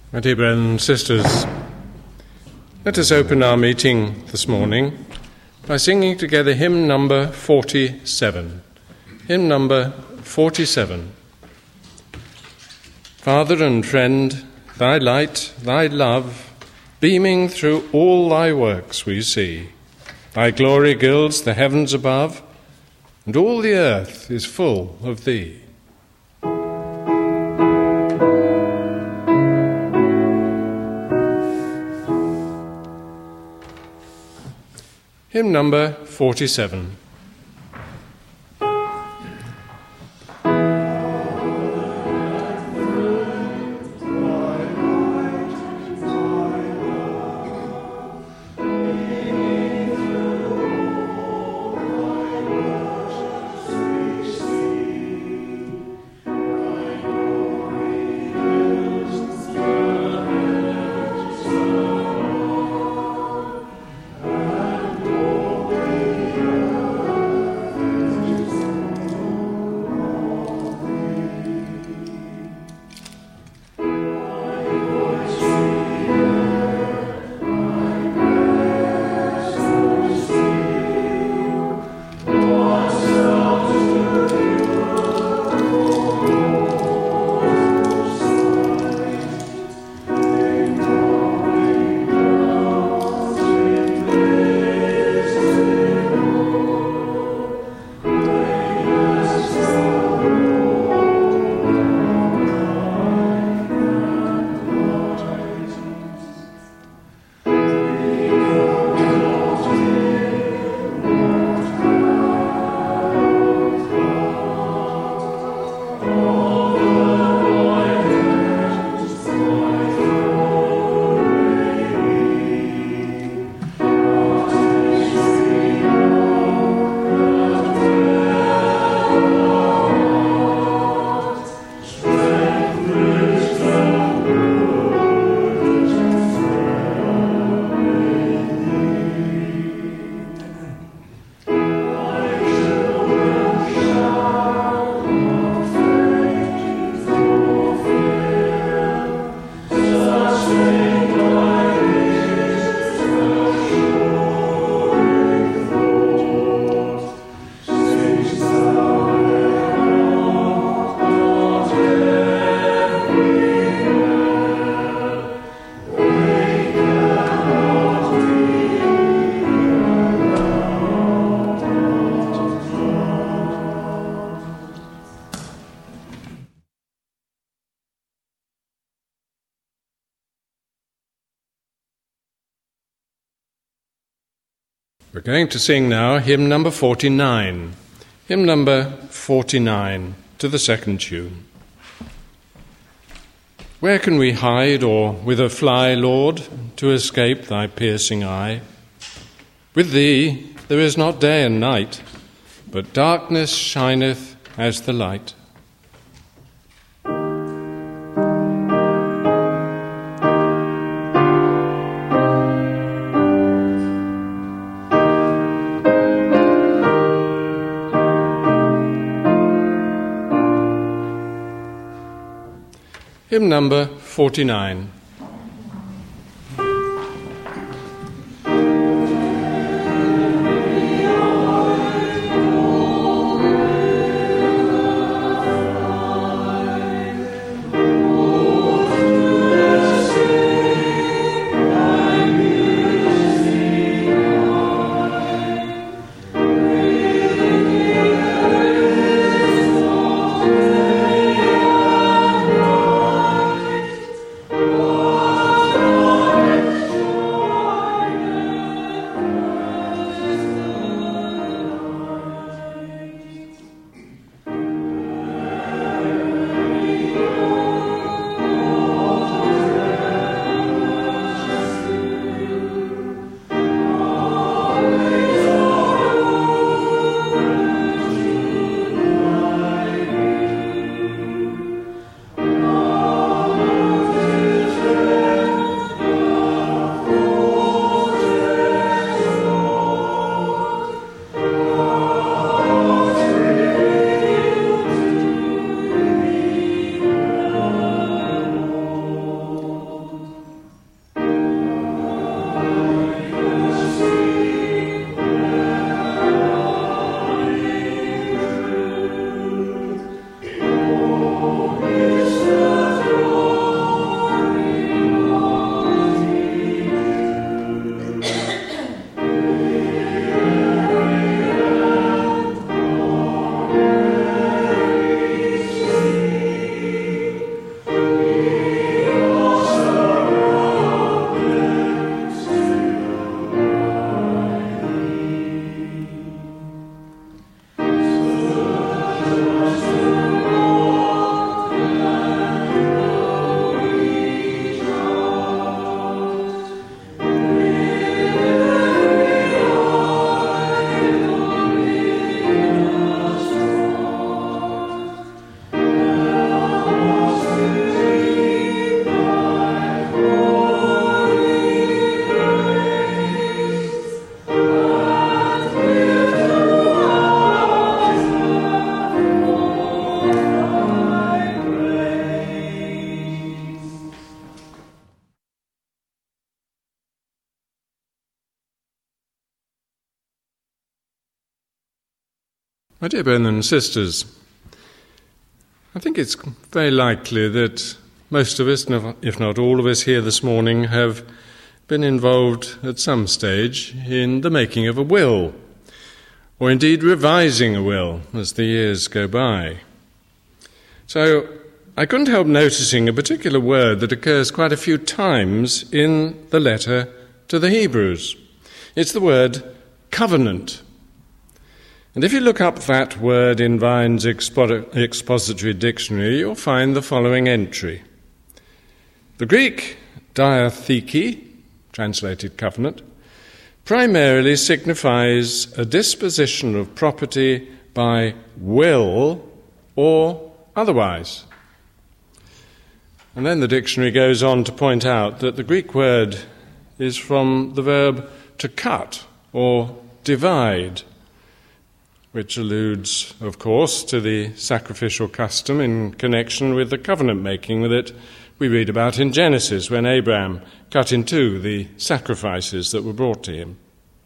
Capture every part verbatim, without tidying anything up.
My dear brothers and sisters, let us open our meeting this morning by singing together hymn number forty-seven. Hymn number forty-seven. Father and friend, thy light, thy love, beaming through all thy works we see. Thy glory gilds the heavens above, and all the earth is full of thee. Hymn number forty-seven. We're going to sing now hymn number forty-nine. Hymn number forty-nine, to the second tune. Where can we hide or whither fly, Lord, to escape thy piercing eye? With thee there is not day and night, but darkness shineth as the light. Hymn number forty-nine. Oh My dear brethren and sisters, I think it's very likely that most of us, if not all of us here this morning, have been involved at some stage in the making of a will, or indeed revising a will as the years go by. So I couldn't help noticing a particular word that occurs quite a few times in the letter to the Hebrews. It's the word covenant. And if you look up that word in Vine's Expo- Expository Dictionary, you'll find the following entry. The Greek diatheke, translated covenant, primarily signifies a disposition of property by will or otherwise. And then the dictionary goes on to point out that the Greek word is from the verb to cut or divide, which alludes, of course, to the sacrificial custom in connection with the covenant making that we read about in Genesis when Abraham cut in two the sacrifices that were brought to him.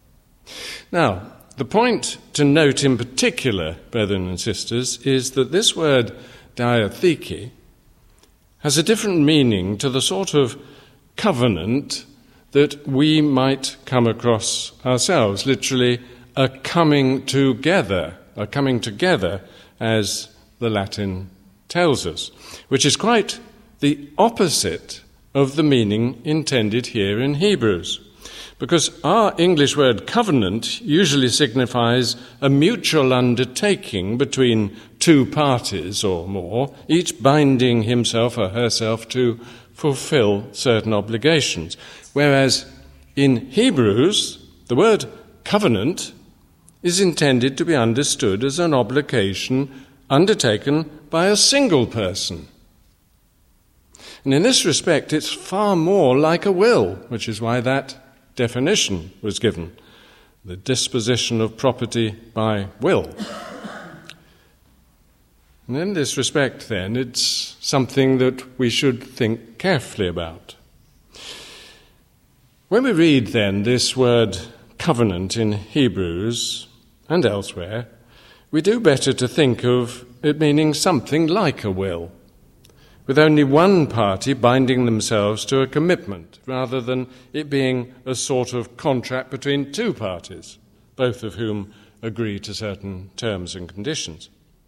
Now, the point to note in particular, brethren and sisters, is that this word diatheke has a different meaning to the sort of covenant that we might come across ourselves, literally a coming together, a coming together, as the Latin tells us, which is quite the opposite of the meaning intended here in Hebrews. Because our English word covenant usually signifies a mutual undertaking between two parties or more, each binding himself or herself to fulfill certain obligations. Whereas in Hebrews, the word covenant is intended to be understood as an obligation undertaken by a single person. And in this respect, it's far more like a will, which is why that definition was given, the disposition of property by will. And in this respect, then, it's something that we should think carefully about. When we read, then, this word covenant in Hebrews and elsewhere, we do better to think of it meaning something like a will, with only one party binding themselves to a commitment, rather than it being a sort of contract between two parties, both of whom agree to certain terms and conditions.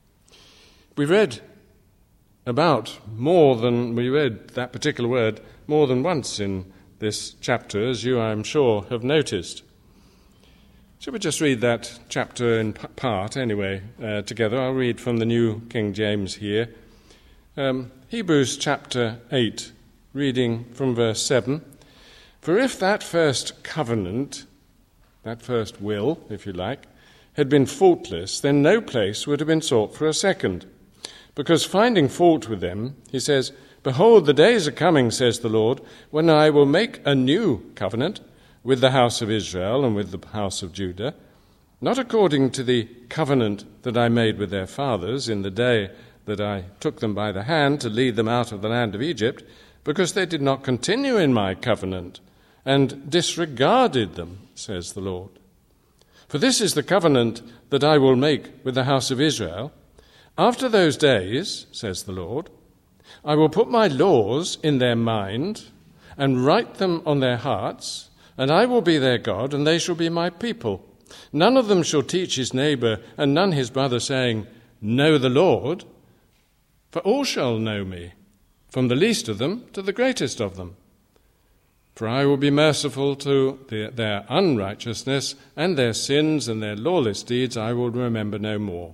We read about more than, we read that particular word more than once in this chapter, as you, I'm sure, have noticed. Shall we just read that chapter in part, anyway, uh, together? I'll read from the New King James here. Um, Hebrews chapter eight, reading from verse seven. For if that first covenant, that first will, if you like, had been faultless, then no place would have been sought for a second. Because finding fault with them, he says, Behold, the days are coming, says the Lord, when I will make a new covenant with the house of Israel and with the house of Judah, not according to the covenant that I made with their fathers in the day that I took them by the hand to lead them out of the land of Egypt, because they did not continue in my covenant and disregarded them, says the Lord. For this is the covenant that I will make with the house of Israel. After those days, says the Lord, I will put my laws in their mind and write them on their hearts, and I will be their God, and they shall be my people. None of them shall teach his neighbor, and none his brother, saying, Know the Lord, for all shall know me, from the least of them to the greatest of them. For I will be merciful to the, their unrighteousness, and their sins and their lawless deeds I will remember no more.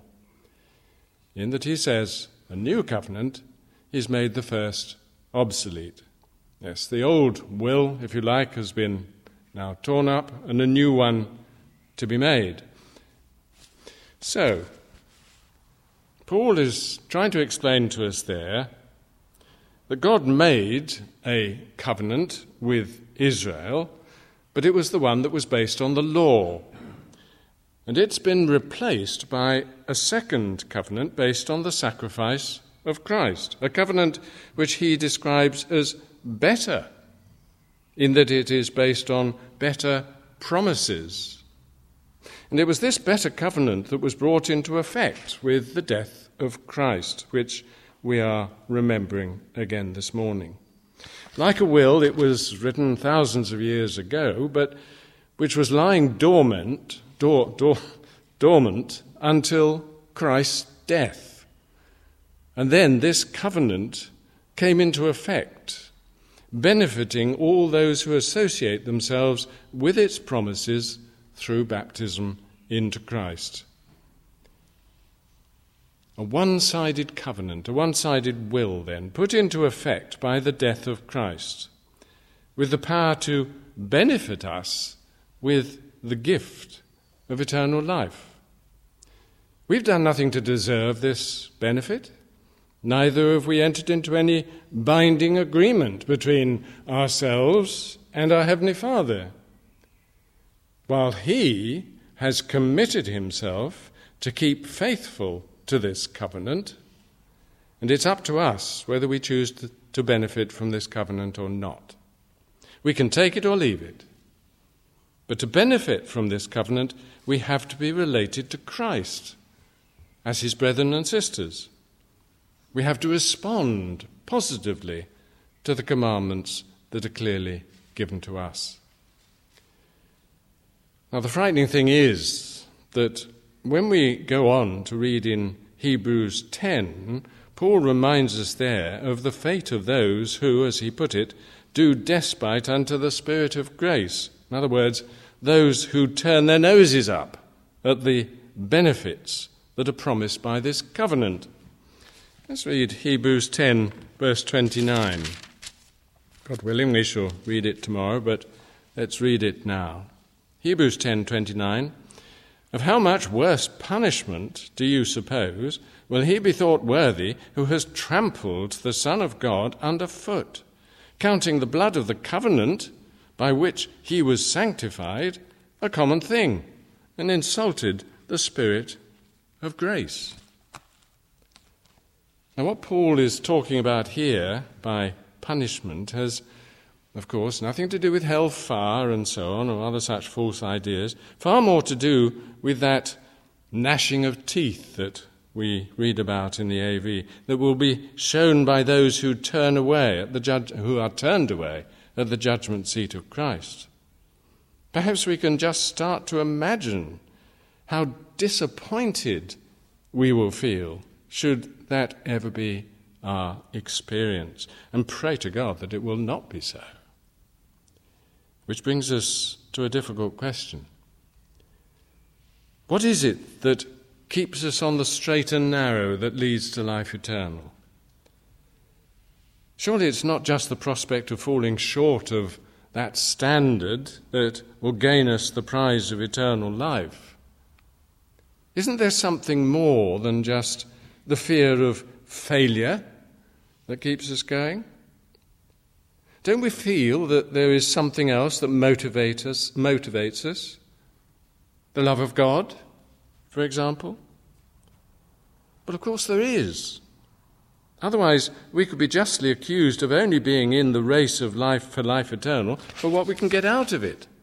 In that he says, a new covenant is made the first obsolete. Yes, the old will, if you like, has been now torn up, and a new one to be made. So, Paul is trying to explain to us there that God made a covenant with Israel, but it was the one that was based on the law. And it's been replaced by a second covenant based on the sacrifice of Christ, a covenant which he describes as better, in that it is based on better promises. And it was this better covenant that was brought into effect with the death of Christ, which we are remembering again this morning. Like a will, it was written thousands of years ago, but which was lying dormant, dor, dor, dormant until Christ's death. And then this covenant came into effect, benefiting all those who associate themselves with its promises through baptism into Christ. A one-sided covenant, a one-sided will, then, put into effect by the death of Christ, with the power to benefit us with the gift of eternal life. We've done nothing to deserve this benefit. Neither have we entered into any binding agreement between ourselves and our Heavenly Father, while He has committed Himself to keep faithful to this covenant, and it's up to us whether we choose to, to benefit from this covenant or not. We can take it or leave it. But to benefit from this covenant, we have to be related to Christ as His brethren and sisters. We have to respond positively to the commandments that are clearly given to us. Now, the frightening thing is that when we go on to read in Hebrews ten, Paul reminds us there of the fate of those who, as he put it, do despite unto the Spirit of grace. In other words, those who turn their noses up at the benefits that are promised by this covenant. Let's read Hebrews ten, verse twenty-nine. God willing, we shall read it tomorrow, but let's read it now. Hebrews ten, twenty-nine. Of how much worse punishment, do you suppose, will he be thought worthy who has trampled the Son of God under foot, counting the blood of the covenant by which he was sanctified a common thing, and insulted the Spirit of grace? Now, what Paul is talking about here by punishment has, of course, nothing to do with hellfire and so on, or other such false ideas, far more to do with that gnashing of teeth that we read about in the A V, that will be shown by those who turn away at the judge, who are turned away at the judgment seat of Christ. Perhaps we can just start to imagine how disappointed we will feel should that ever be our experience, and pray to God that it will not be so. Which brings us to a difficult question. What is it that keeps us on the straight and narrow that leads to life eternal? Surely it's not just the prospect of falling short of that standard that will gain us the prize of eternal life. Isn't there something more than just the fear of failure that keeps us going? Don't we feel that there is something else that motivates us, motivates us? The love of God, for example? But of course there is. Otherwise, we could be justly accused of only being in the race of life for life eternal for what we can get out of it.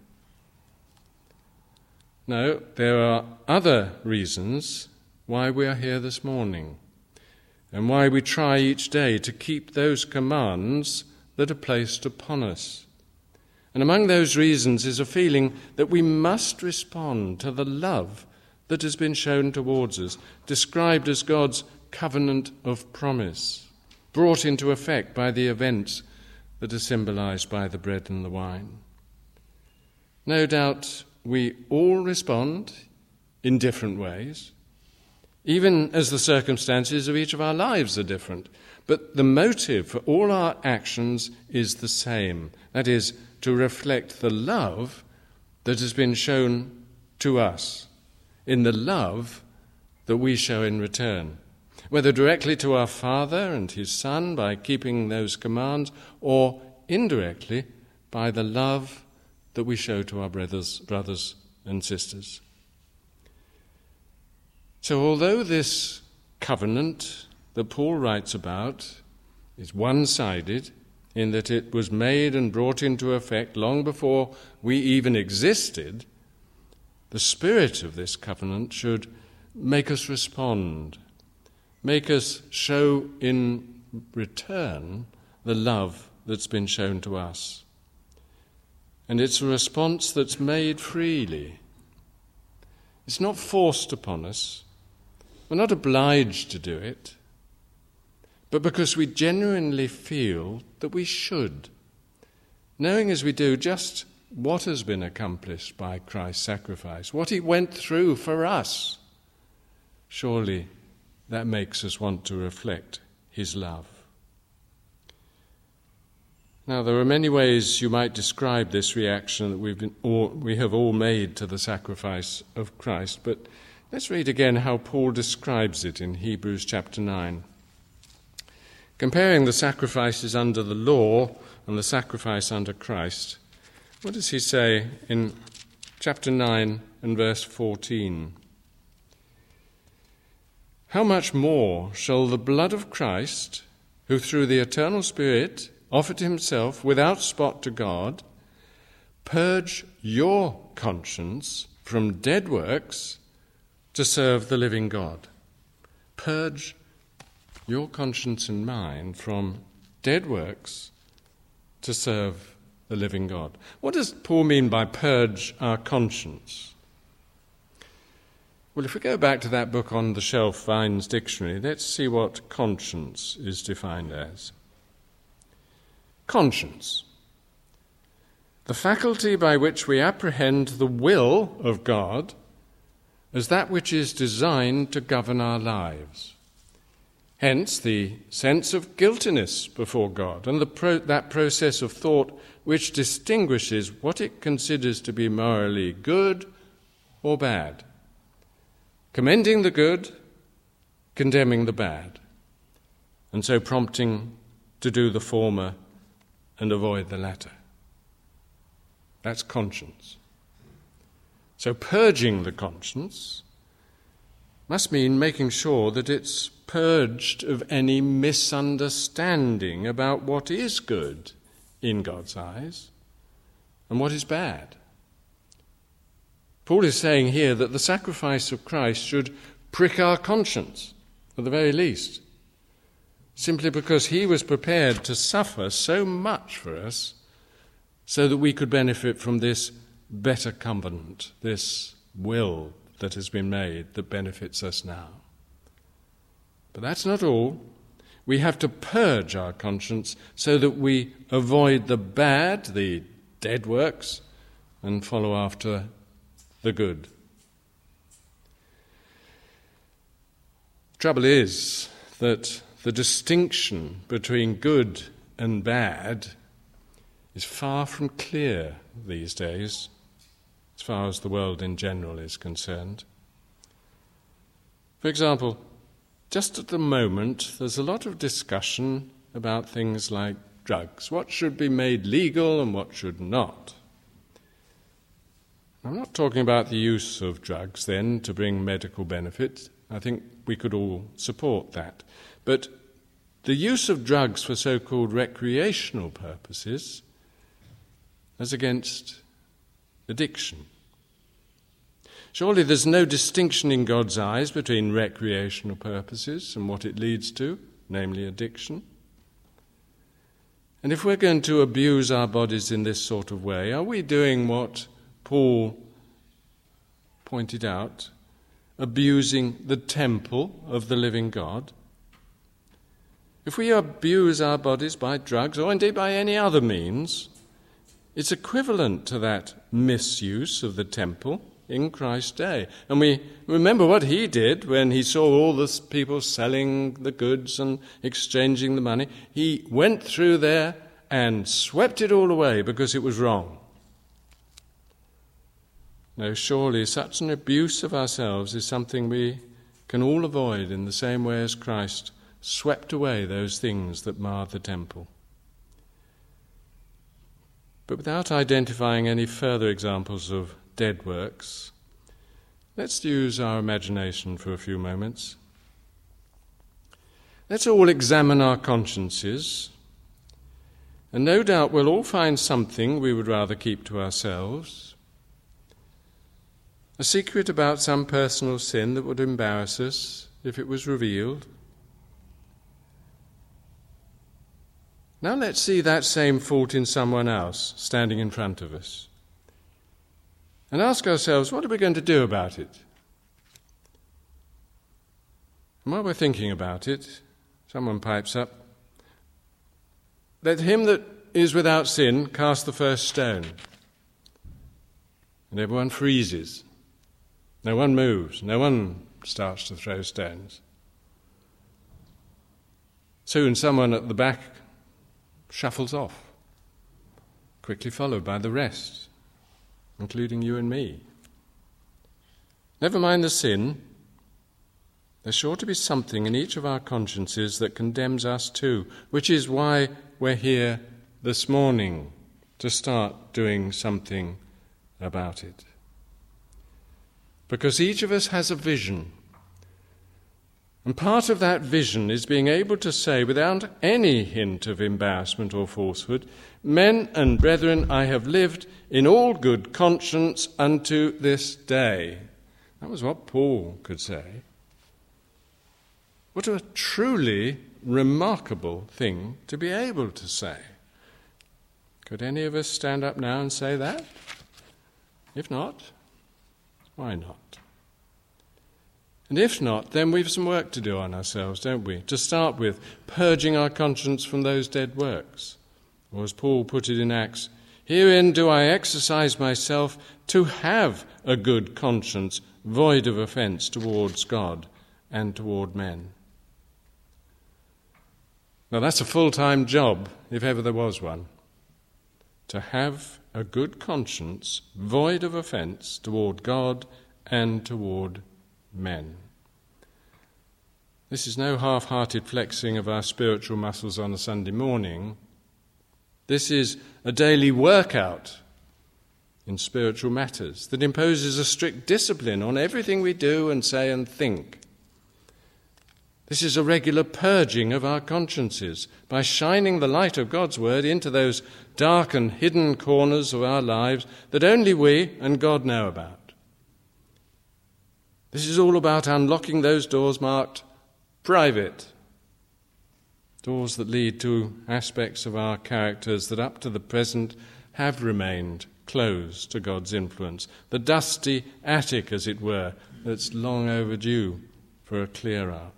No, there are other reasons why we are here this morning, and why we try each day to keep those commands that are placed upon us. And among those reasons is a feeling that we must respond to the love that has been shown towards us, described as God's covenant of promise, brought into effect by the events that are symbolized by the bread and the wine. No doubt we all respond in different ways, even as the circumstances of each of our lives are different. But the motive for all our actions is the same. That is, to reflect the love that has been shown to us, in the love that we show in return, whether directly to our Father and His Son by keeping those commands, or indirectly by the love that we show to our brothers, brothers and sisters. So although this covenant that Paul writes about is one-sided, in that it was made and brought into effect long before we even existed, the spirit of this covenant should make us respond, make us show in return the love that's been shown to us. And it's a response that's made freely. It's not forced upon us. We're not obliged to do it, but because we genuinely feel that we should, knowing as we do just what has been accomplished by Christ's sacrifice, what he went through for us. Surely that makes us want to reflect his love. Now, there are many ways you might describe this reaction that we've been, all, we have all made to the sacrifice of Christ, but let's read again how Paul describes it in Hebrews chapter nine. Comparing the sacrifices under the law and the sacrifice under Christ, what does he say in chapter nine and verse fourteen? How much more shall the blood of Christ, who through the eternal Spirit offered himself without spot to God, purge your conscience from dead works to serve the living God? Purge your conscience and mine from dead works to serve the living God. What does Paul mean by purge our conscience? Well, if we go back to that book on the shelf, Vine's Dictionary, let's see what conscience is defined as. Conscience, the faculty by which we apprehend the will of God as that which is designed to govern our lives. Hence the sense of guiltiness before God and the pro- that process of thought which distinguishes what it considers to be morally good or bad, commending the good, condemning the bad, and so prompting to do the former and avoid the latter. That's conscience. So purging the conscience must mean making sure that it's purged of any misunderstanding about what is good in God's eyes and what is bad. Paul is saying here that the sacrifice of Christ should prick our conscience, at the very least, simply because he was prepared to suffer so much for us so that we could benefit from this better covenant, this will that has been made that benefits us now. But that's not all. We have to purge our conscience so that we avoid the bad, the dead works, and follow after the good. The trouble is that the distinction between good and bad is far from clear these days, as far as the world in general is concerned. For example, just at the moment, there's a lot of discussion about things like drugs. What should be made legal and what should not? I'm not talking about the use of drugs, then, to bring medical benefit. I think we could all support that. But the use of drugs for so-called recreational purposes as against addiction. Surely there's no distinction in God's eyes between recreational purposes and what it leads to, namely addiction. And if we're going to abuse our bodies in this sort of way, are we doing what Paul pointed out, abusing the temple of the living God? If we abuse our bodies by drugs, or indeed by any other means, it's equivalent to that misuse of the temple in Christ's day. And we remember what he did when he saw all the people selling the goods and exchanging the money. He went through there and swept it all away because it was wrong. No, surely such an abuse of ourselves is something we can all avoid in the same way as Christ swept away those things that marred the temple. But without identifying any further examples of dead works, let's use our imagination for a few moments. Let's all examine our consciences, and no doubt we'll all find something we would rather keep to ourselves, A secret about some personal sin that would embarrass us if it was revealed. Now let's see that same fault in someone else standing in front of us and ask ourselves, what are we going to do about it? And while we're thinking about it, someone pipes up, "Let him that is without sin cast the first stone." And everyone freezes. No one moves. No one starts to throw stones. Soon someone at the back shuffles off, quickly followed by the rest, including you and me. Never mind the sin, there's sure to be something in each of our consciences that condemns us too, which is why we're here this morning, to start doing something about it. Because each of us has a vision. And part of that vision is being able to say, without any hint of embarrassment or falsehood, "Men and brethren, I have lived in all good conscience unto this day." That was what Paul could say. What a truly remarkable thing to be able to say. Could any of us stand up now and say that? If not, why not? And if not, then we've some work to do on ourselves, don't we? To start with, purging our conscience from those dead works. Or as Paul put it in Acts, "Herein do I exercise myself to have a good conscience, void of offence towards God and toward men." Now that's a full-time job, if ever there was one. To have a good conscience, void of offence toward God and toward men. This is no half-hearted flexing of our spiritual muscles on a Sunday morning. This is a daily workout in spiritual matters that imposes a strict discipline on everything we do and say and think. This is a regular purging of our consciences by shining the light of God's word into those dark and hidden corners of our lives that only we and God know about. This is all about unlocking those doors marked private, doors that lead to aspects of our characters that up to the present have remained closed to God's influence, the dusty attic, as it were, that's long overdue for a clear out.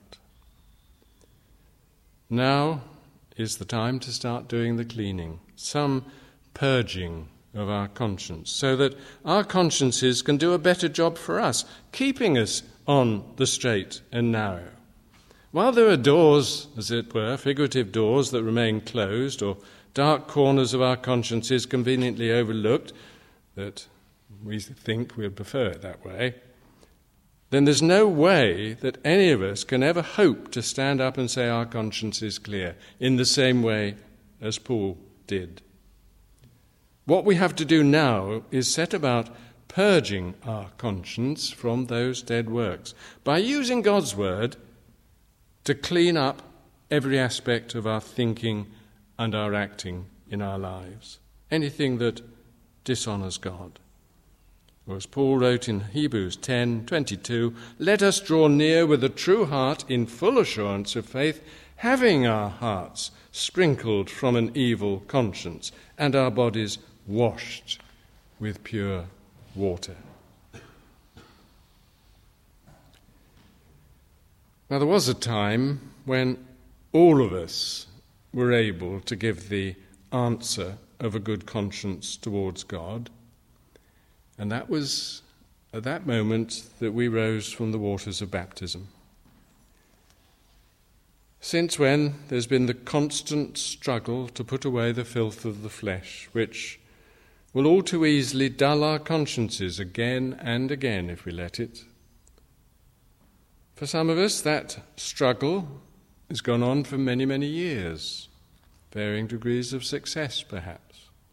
Now is the time to start doing the cleaning, some purging of our conscience, so that our consciences can do a better job for us, keeping us on the straight and narrow. While there are doors, as it were, figurative doors that remain closed, or dark corners of our consciences conveniently overlooked, that we think we'd prefer it that way, then there's no way that any of us can ever hope to stand up and say our conscience is clear in the same way as Paul did. What we have to do now is set about purging our conscience from those dead works by using God's word to clean up every aspect of our thinking and our acting in our lives, anything that dishonours God. Or as Paul wrote in Hebrews ten twenty-two, "Let us draw near with a true heart in full assurance of faith, having our hearts sprinkled from an evil conscience and our bodies washed with pure water." Now there was a time when all of us were able to give the answer of a good conscience towards God. And that was at that moment that we rose from the waters of baptism. Since when, there's been the constant struggle to put away the filth of the flesh, which will all too easily dull our consciences again and again if we let it. For some of us, that struggle has gone on for many, many years, varying degrees of success perhaps.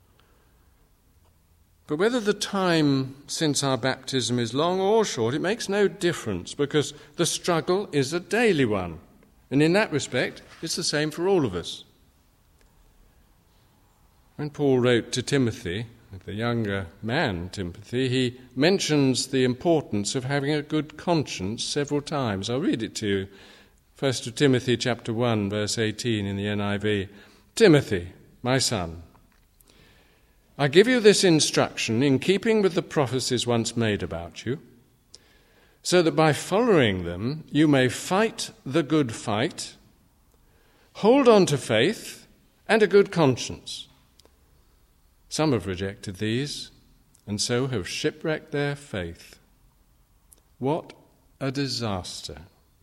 But whether the time since our baptism is long or short, it makes no difference, because the struggle is a daily one. And in that respect, it's the same for all of us. When Paul wrote to Timothy the younger man, Timothy, he mentions the importance of having a good conscience several times. I'll read it to you. First Timothy chapter one, verse eighteen in the N I V. Timothy, my son, I give you this instruction in keeping with the prophecies once made about you, so that by following them you may fight the good fight, hold on to faith and a good conscience. Some have rejected these, and so have shipwrecked their faith. What a disaster!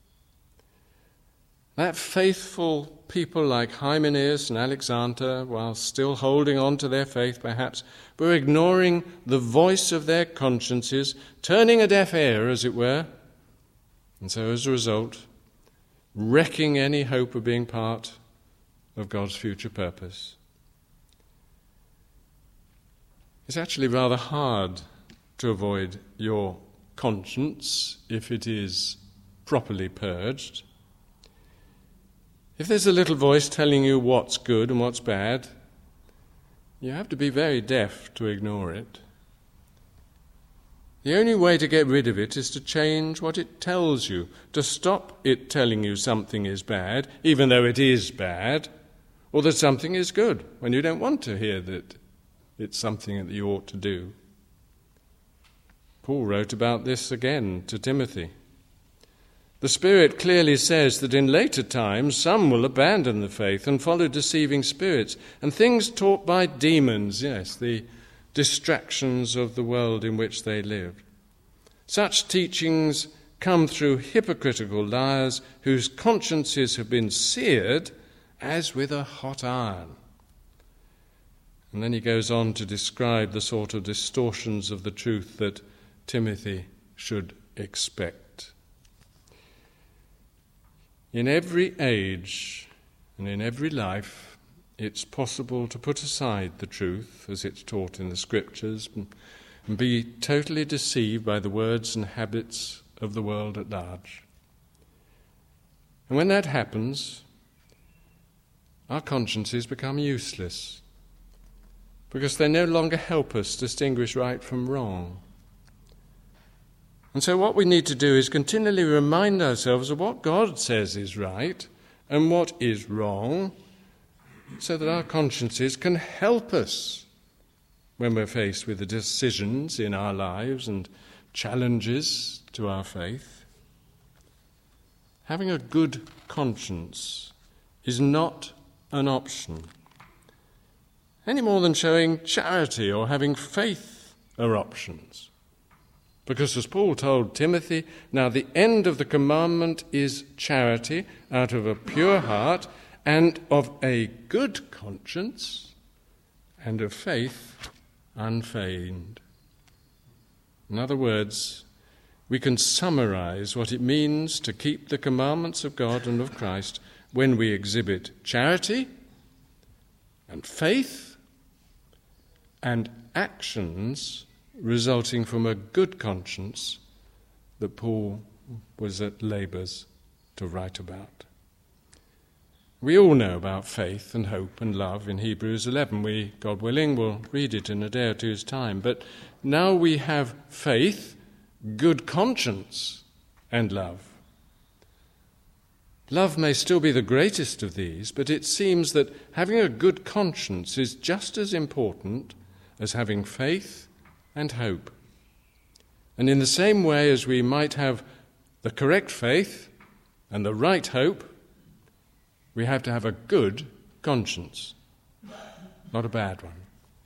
That faithful people like Hymenaeus and Alexander, while still holding on to their faith perhaps, were ignoring the voice of their consciences, turning a deaf ear, as it were, and so as a result, wrecking any hope of being part of God's future purpose. It's actually rather hard to avoid your conscience if it is properly purged. If there's a little voice telling you what's good and what's bad, you have to be very deaf to ignore it. The only way to get rid of it is to change what it tells you, to stop it telling you something is bad, even though it is bad, or that something is good, when you don't want to hear that it's something that you ought to do. Paul wrote about this again to Timothy. The Spirit clearly says that in later times some will abandon the faith and follow deceiving spirits and things taught by demons, yes, the distractions of the world in which they live. Such teachings come through hypocritical liars whose consciences have been seared as with a hot iron. And then he goes on to describe the sort of distortions of the truth that Timothy should expect. In every age and in every life, it's possible to put aside the truth as it's taught in the Scriptures and be totally deceived by the words and habits of the world at large. And when that happens, our consciences become useless because they no longer help us distinguish right from wrong. And so what we need to do is continually remind ourselves of what God says is right and what is wrong, so that our consciences can help us when we're faced with the decisions in our lives and challenges to our faith. Having a good conscience is not an option, any more than showing charity or having faith are options. Because as Paul told Timothy, now the end of the commandment is charity out of a pure heart and of a good conscience and of faith unfeigned. In other words, we can summarize what it means to keep the commandments of God and of Christ when we exhibit charity and faith and actions resulting from a good conscience that Paul was at labours to write about. We all know about faith and hope and love in Hebrews eleven. We, God willing, will read it in a day or two's time. But now we have faith, good conscience, and love. Love may still be the greatest of these, but it seems that having a good conscience is just as important as having faith and hope. And in the same way as we might have the correct faith and the right hope, we have to have a good conscience, not a bad one.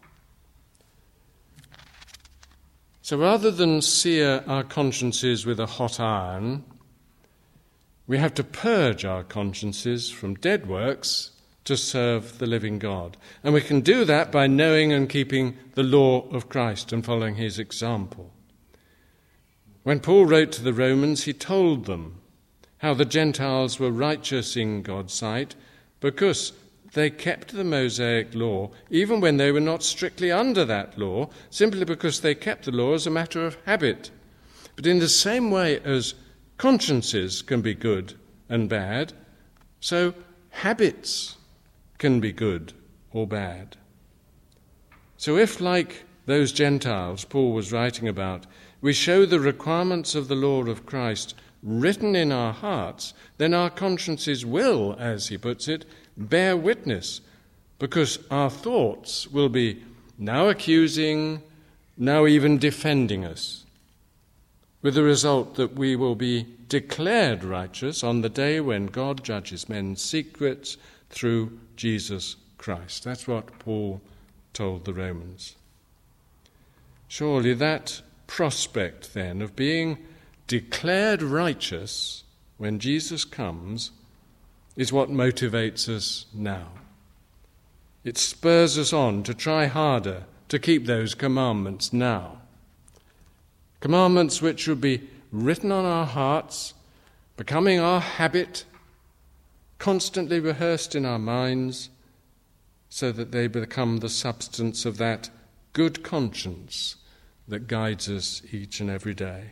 So rather than sear our consciences with a hot iron, we have to purge our consciences from dead works to serve the living God. And we can do that by knowing and keeping the law of Christ and following his example. When Paul wrote to the Romans, he told them how the Gentiles were righteous in God's sight because they kept the Mosaic law, even when they were not strictly under that law, simply because they kept the law as a matter of habit. But in the same way as consciences can be good and bad, so habits can be good or bad. So if, like those Gentiles Paul was writing about, we show the requirements of the law of Christ written in our hearts, then our consciences will, as he puts it, bear witness, because our thoughts will be now accusing, now even defending us, with the result that we will be declared righteous on the day when God judges men's secrets through Jesus Christ. That's what Paul told the Romans. Surely that prospect then of being declared righteous when Jesus comes is what motivates us now. It spurs us on to try harder to keep those commandments now. Commandments which should be written on our hearts, becoming our habit, constantly rehearsed in our minds, so that they become the substance of that good conscience that guides us each and every day.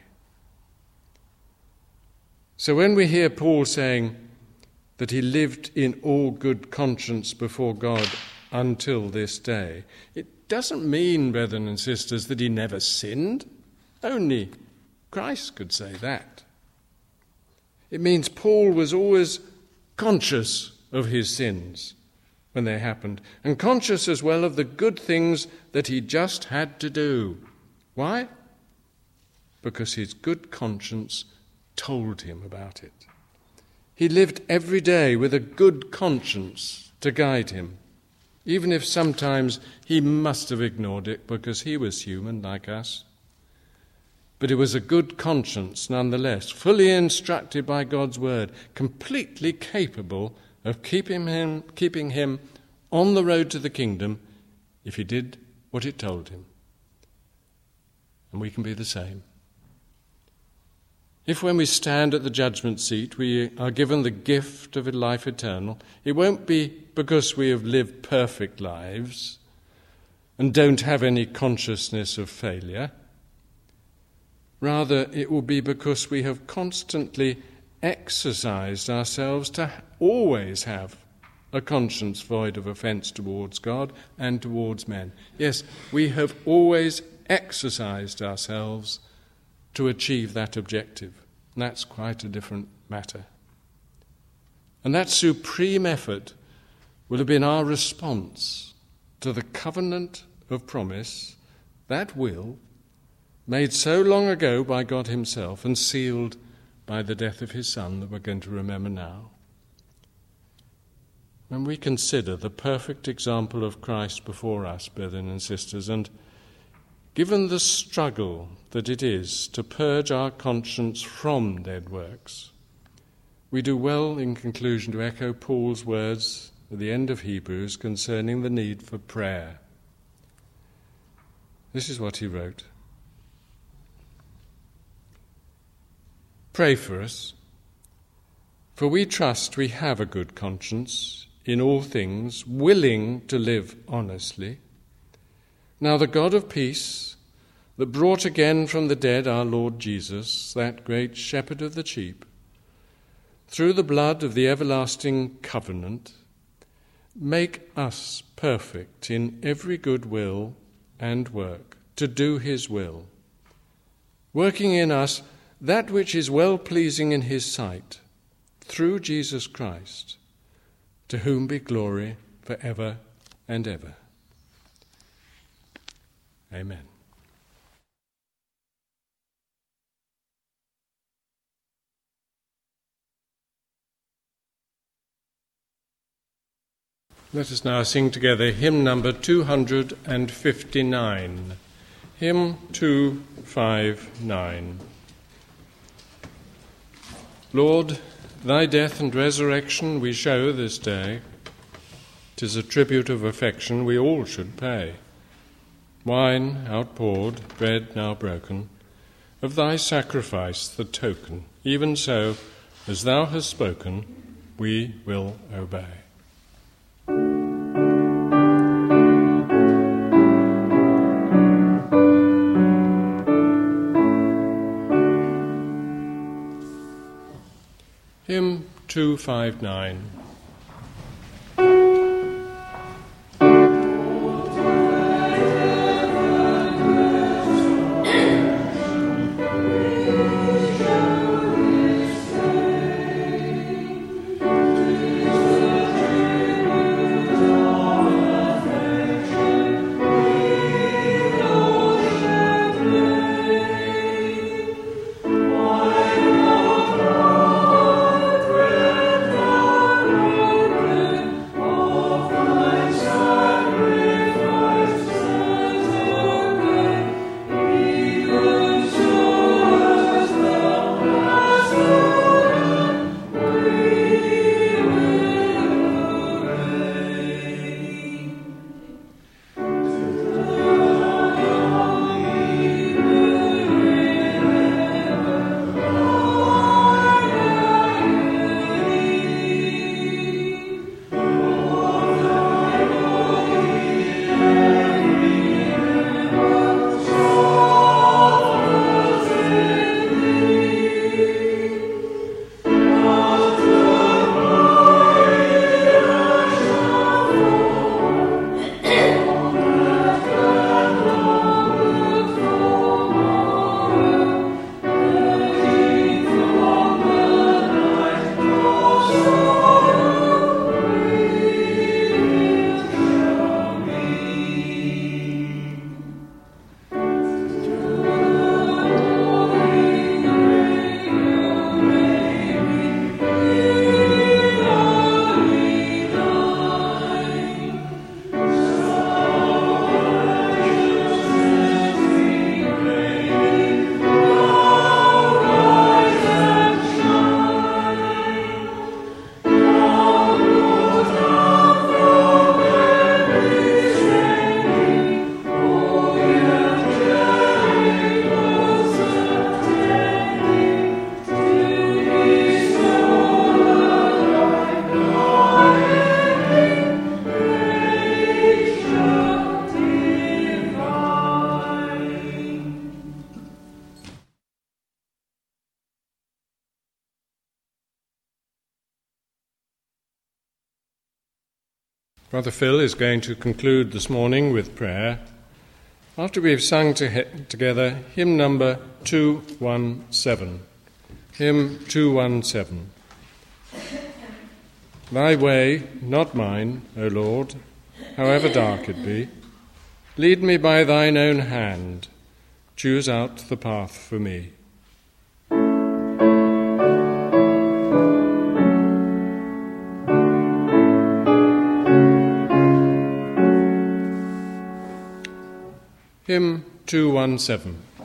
So when we hear Paul saying that he lived in all good conscience before God until this day, it doesn't mean, brethren and sisters, that he never sinned. Only Christ could say that. It means Paul was always conscious of his sins when they happened, and conscious as well of the good things that he just had to do. Why? Because his good conscience told him about it. He lived every day with a good conscience to guide him, even if sometimes he must have ignored it because he was human like us. But it was a good conscience nonetheless, fully instructed by God's word, completely capable of keeping him, keeping him on the road to the kingdom if he did what it told him. And we can be the same. If when we stand at the judgment seat we are given the gift of a life eternal, it won't be because we have lived perfect lives and don't have any consciousness of failure. Rather, it will be because we have constantly exercised ourselves to always have a conscience void of offence towards God and towards men. Yes, we have always exercised ourselves to achieve that objective. And that's quite a different matter. And that supreme effort will have been our response to the covenant of promise, that will, made so long ago by God himself and sealed by the death of his Son that we're going to remember now. When we consider the perfect example of Christ before us, brethren and sisters, and given the struggle that it is to purge our conscience from dead works, we do well in conclusion to echo Paul's words at the end of Hebrews concerning the need for prayer. This is what he wrote. Pray for us, for we trust we have a good conscience in all things, willing to live honestly. Now the God of peace, that brought again from the dead our Lord Jesus, that great shepherd of the sheep, through the blood of the everlasting covenant, make us perfect in every good will and work, to do his will, working in us that which is well-pleasing in his sight, through Jesus Christ, to whom be glory for ever and ever. Amen. Let us now sing together hymn number two hundred fifty-nine. Hymn two fifty-nine. Lord, thy death and resurrection we show this day. 'Tis a tribute of affection we all should pay. Wine outpoured, bread now broken, of thy sacrifice the token. Even so, as thou hast spoken, we will obey. Hymn two fifty-nine. Forever Brother Phil is going to conclude this morning with prayer after we've sung to he- together hymn number two one seven. Hymn two one seven. Thy way, not mine, O Lord, however dark it be, lead me by thine own hand, choose out the path for me. Hymn two one seven.